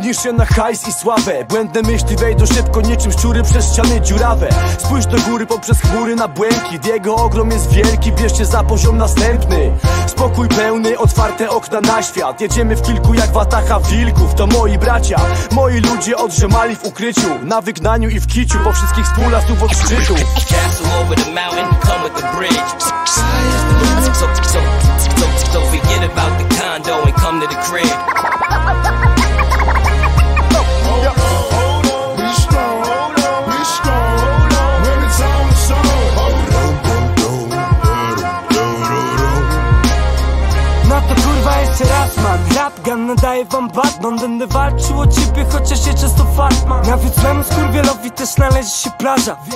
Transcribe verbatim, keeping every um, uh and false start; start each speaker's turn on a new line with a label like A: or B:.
A: Niższe na hajs i sławę. Błędne myśli wejdą szybko niczym szczury przez ściany dziurawe. Spójrz do góry poprzez chmury na błękit. Jego ogrom jest wielki, bierzcie za poziom następny. Spokój pełny, otwarte okna na świat. Jedziemy w kilku jak watacha wilków. To moi bracia, moi ludzie odrzemali w ukryciu, na wygnaniu i w kiciu, po wszystkich współlasów od szczytu.
B: Castle over the mountain, come with the bridge. So, so, so, so, so forget about the condo and come to the crib.
C: Jeszcze raz man, rap gun nadaje wam Batman. Będę walczył o ciebie, chociaż się często fart mam. Nawet złemu skurwielowi też należy się plaża.